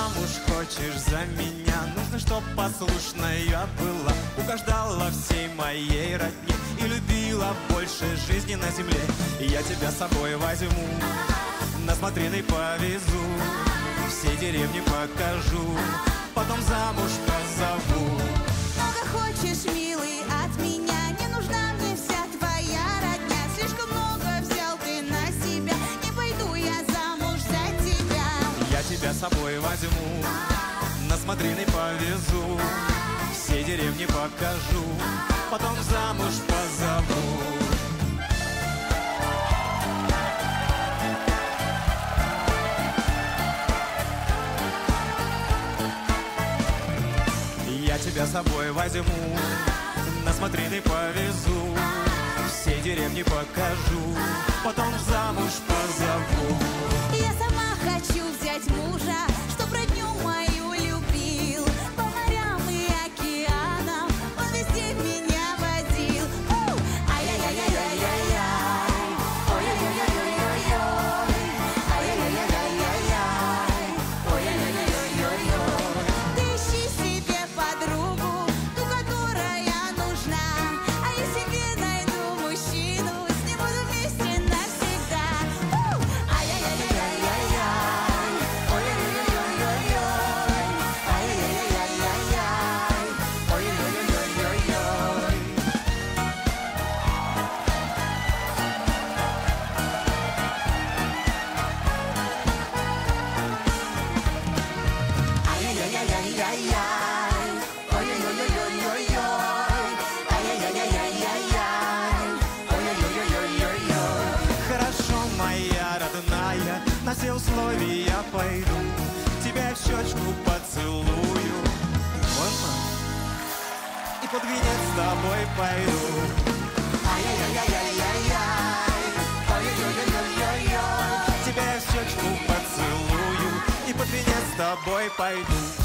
замуж хочешь за меня, нужно, чтоб послушная была, угождала всей моей родне и любила больше жизни на земле. И я тебя с собой возьму, на смотрины повезу, все деревни покажу, потом замуж позову. Много хочешь, милый, от меня, не нужна мне вся твоя родня. Слишком много взял ты на себя, не пойду я замуж за тебя. Я тебя с собой возьму, на смотрины повезу, все деревни покажу, потом замуж позову. Я тебя с собой возьму, на смотрины повезу, все деревни покажу, потом замуж позову. Я сама хочу взять мужа, чтоб родню мою любил, по морям и океанам он везде меня водил. Ай-яй-яй-яй-яй-яй, ой-ой-ой-ой-ой-ой, ай-яй-яй-яй-яй-яй, ой-ой-ой-ой-ой-ой. Ты ищи себе подругу, ту, которая нужна, а я себе найду мужчину, с ним буду вместе навсегда. Ай-яй-яй-яй-яй-яй, ой-ой-ой-ой-ой-ой, ай-яй-яй-яй-яй-яй, ой-ой-ой-ой-ой-ой. Ай-яй-яй-яй-яй-яй, ой-ой-ой-ой-ой-ой, ай-яй-яй-яй-яй-яй, ой-ой-ой-ой-ой-ой. Хорошо, моя родная, на все условия пойду, тебя в щечку поцелую, можно? И под венец с тобой пойду. Ай-яй-яй-яй-яй-яй, ой-ой-ой-ой-ой-ой. Тебя в щечку поцелую, и под венец с тобой пойду.